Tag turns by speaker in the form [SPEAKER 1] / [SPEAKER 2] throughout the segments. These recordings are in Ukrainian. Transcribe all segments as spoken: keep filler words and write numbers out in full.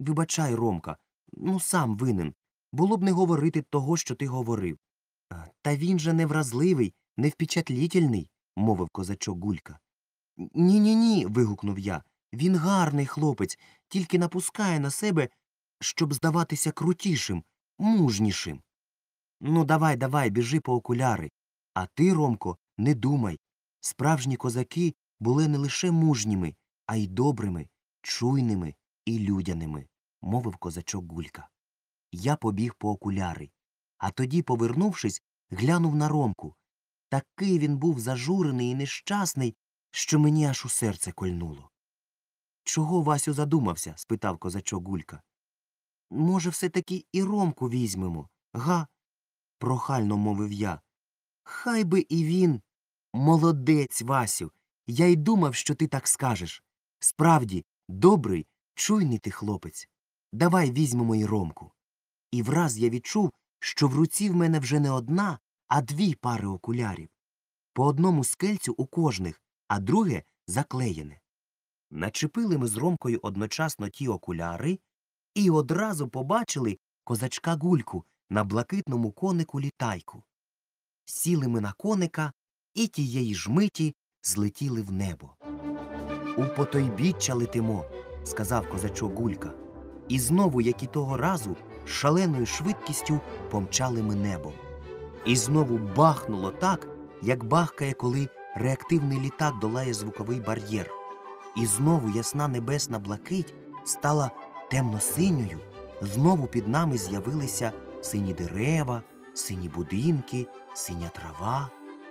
[SPEAKER 1] Вибачай, Ромка, ну сам винен. Було б не говорити того, що ти говорив. «А, та він же не вразливий, не впечатлітельний», – мовив козачок Гулька. «Ні-ні-ні», – вигукнув я. «Він гарний хлопець, тільки напускає на себе, щоб здаватися крутішим, мужнішим». «Ну, давай, давай, біжи по окуляри. А ти, Ромко, не думай. Справжні козаки були не лише мужніми, а й добрими, чуйними і людяними», – мовив козачок Гулька. Я побіг по окуляри, а тоді, повернувшись, глянув на Ромку. Такий він був зажурений і нещасний, що мені аж у серце кольнуло. «Чого, Васю, задумався?» – спитав козачок Гулька. «Може, все-таки і Ромку візьмемо, га?» – прохально мовив я. «Хай би і він. Молодець, Васю. Я й думав, що ти так скажеш. Справді, добрий, чуйний ти хлопець. Давай візьмемо і Ромку». І враз я відчув, що в руці в мене вже не одна, а дві пари окулярів. По одному скельцю у кожних, а друге заклеєне. Начепили ми з Ромкою одночасно ті окуляри і одразу побачили козачка Гульку на блакитному конику літайку. Сіли ми на коника і тієї ж миті злетіли в небо. «У потойбіччя летимо», – сказав козачок Гулька. І знову, як і того разу, шаленою швидкістю помчали ми небом. І знову бахнуло так, як бахкає, коли реактивний літак долає звуковий бар'єр. І знову ясна небесна блакить стала темно-синьою, знову під нами з'явилися сині дерева, сині будинки, синя трава.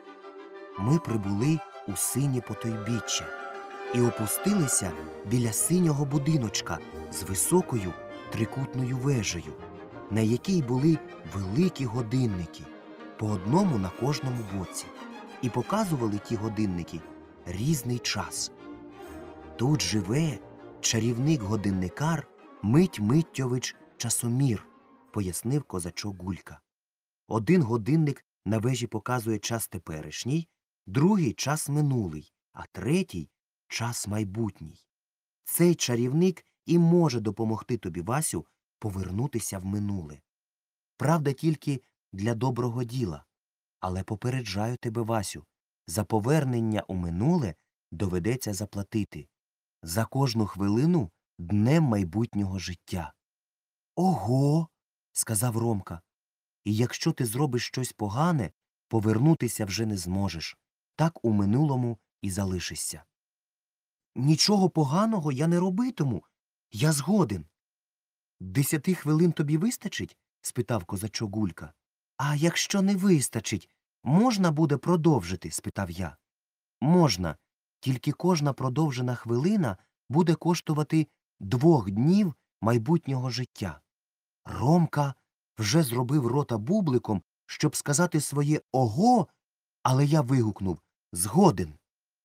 [SPEAKER 1] Ми прибули у синє потойбіччя і опустилися біля синього будиночка з високою трикутною вежею, на якій були великі годинники, по одному на кожному боці, і показували ті годинники різний час. «Тут живе чарівник-годинникар Мить-Миттєвич Часомір», – пояснив козачок Гулька. Один годинник на вежі показує час теперішній, другий – час минулий, а третій – час майбутній. Цей чарівник і може допомогти тобі, Васю, повернутися в минуле. Правда, тільки для доброго діла. Але попереджаю тебе, Васю, за повернення у минуле доведеться заплатити. За кожну хвилину днем майбутнього життя. «Ого!» – сказав Ромка. «І якщо ти зробиш щось погане, повернутися вже не зможеш. Так у минулому і залишишся». «Нічого поганого я не робитиму. Я згоден». «Десяти хвилин тобі вистачить?» – спитав козачок Гулька. «А якщо не вистачить, можна буде продовжити?» – спитав я. «Можна, тільки кожна продовжена хвилина буде коштувати двох днів майбутнього життя». Ромка вже зробив рота бубликом, щоб сказати своє «ого», але я вигукнув «згоден».